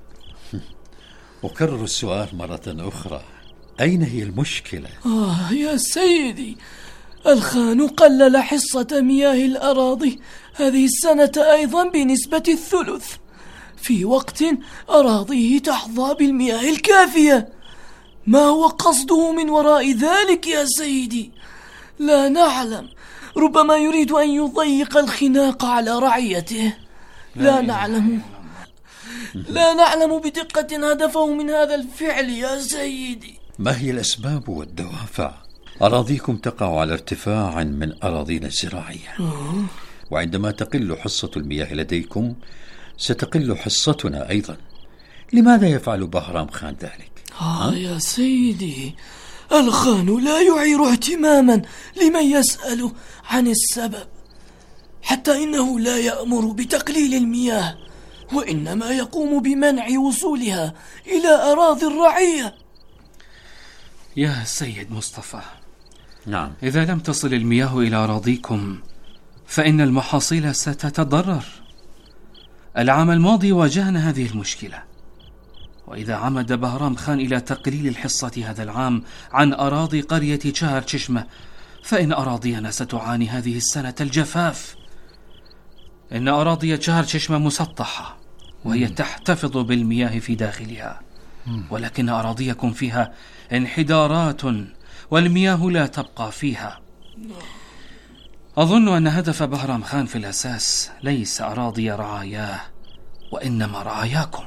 أكرر السؤال مرة أخرى، أين هي المشكلة؟ آه يا سيدي، الخان قلل حصة مياه الأراضي هذه السنة أيضا بنسبة الثلث، في وقت أراضيه تحظى بالمياه الكافية. ما هو قصده من وراء ذلك يا سيدي؟ لا نعلم، ربما يريد أن يضيق الخناق على رعيته. لا نعلم لا نعلم بدقة هدفه من هذا الفعل يا سيدي. ما هي الأسباب والدوافع؟ أراضيكم تقع على ارتفاع من أراضينا الزراعية، وعندما تقل حصة المياه لديكم ستقل حصتنا أيضا. لماذا يفعل بهرام خان ذلك؟ آه يا سيدي، الخان لا يعير اهتماما لمن يسأل عن السبب، حتى إنه لا يأمر بتقليل المياه، وإنما يقوم بمنع وصولها إلى أراضي الرعية. يا سيد مصطفى، نعم، إذا لم تصل المياه إلى أراضيكم فإن المحاصيل ستتضرر. العام الماضي واجهنا هذه المشكلة، وإذا عمد بهرام خان إلى تقليل الحصة هذا العام عن أراضي قرية شهر ششمة، فإن أراضينا ستعاني هذه السنة الجفاف. إن أراضي شهر ششمة مسطحة وهي مم. تحتفظ بالمياه في داخلها، ولكن أراضيكم فيها انحدارات والمياه لا تبقى فيها. أظن أن هدف بهرام خان في الأساس ليس أراضي رعاياه، وإنما رعاياكم.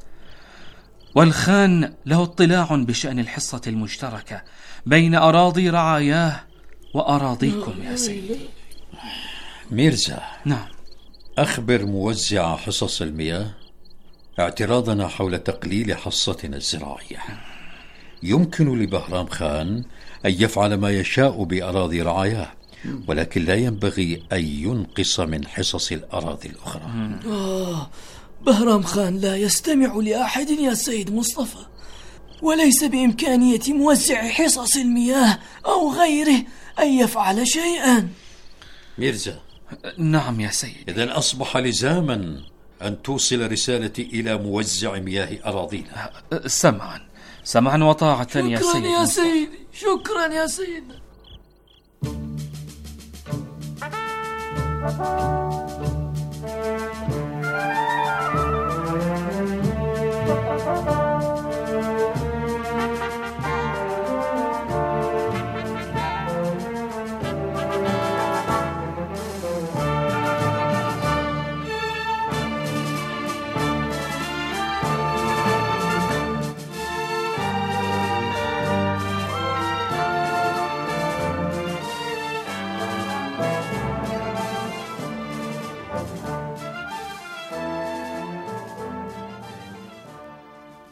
والخان له اطلاع بشأن الحصة المشتركة بين أراضي رعاياه وأراضيكم يا سيدي. ميرزا، نعم، أخبر موزع حصص المياه اعتراضنا حول تقليل حصتنا الزراعية. يمكن لبهرام خان أن يفعل ما يشاء بأراضي رعاياه، ولكن لا ينبغي أن ينقص من حصص الأراضي الأخرى. آه بهرام خان لا يستمع لأحد يا سيد مصطفى، وليس بإمكانية موزع حصص المياه أو غيره أن يفعل شيئا. ميرزا. نعم يا سيد. إذن أصبح لزاما أن توصل رسالتي إلى موزع مياه أراضينا. سمعا سمعا وطاعة يا سيد. شكرا يا سيدي، شكرا يا سيدنا.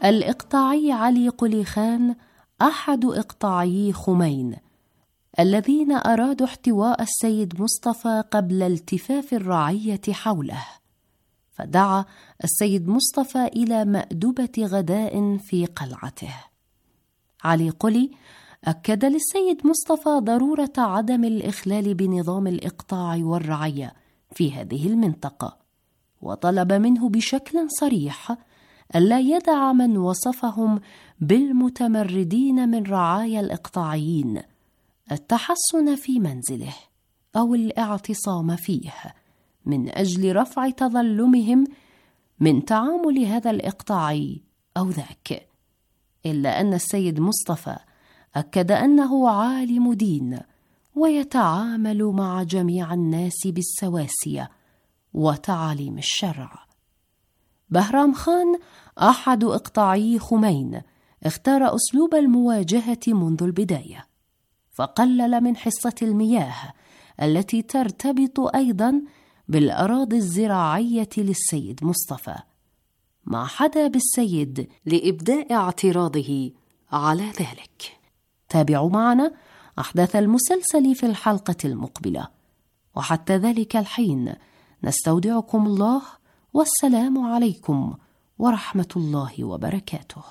الإقطاعي علي قلي خان أحد إقطاعي خمين الذين أرادوا احتواء السيد مصطفى قبل التفاف الرعية حوله، فدعا السيد مصطفى إلى مأدبة غداء في قلعته. علي قلي أكد للسيد مصطفى ضرورة عدم الإخلال بنظام الإقطاع والرعية في هذه المنطقة، وطلب منه بشكل صريح ألا يدع من وصفهم بالمتمردين من رعايا الإقطاعيين التحصن في منزله أو الاعتصام فيه من أجل رفع تظلمهم من تعامل هذا الإقطاعي أو ذاك، إلا أن السيد مصطفى أكد أنه عالم دين ويتعامل مع جميع الناس بالسواسية وتعاليم الشرع. بهرام خان أحد إقطاعي خمين اختار أسلوب المواجهة منذ البداية، فقلل من حصة المياه التي ترتبط أيضا بالأراضي الزراعية للسيد مصطفى، ما حدا بالسيد لإبداء اعتراضه على ذلك. تابعوا معنا أحداث المسلسل في الحلقة المقبلة، وحتى ذلك الحين نستودعكم الله، والسلام عليكم ورحمة الله وبركاته.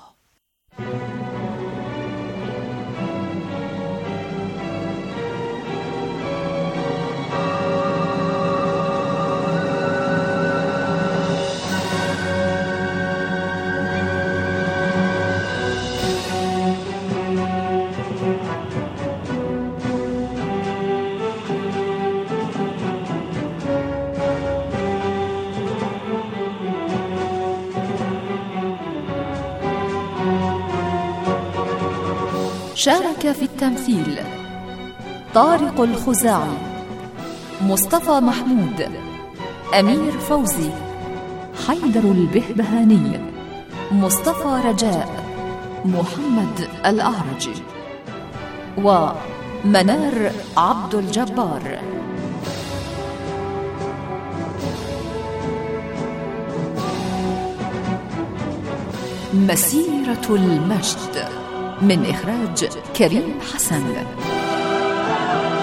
شارك في التمثيل طارق الخزاعي، مصطفى محمود، أمير فوزي، حيدر البهبهاني، مصطفى رجاء، محمد الأعرجي، ومنار عبد الجبار. مسيرة المجد من إخراج كريم حسن.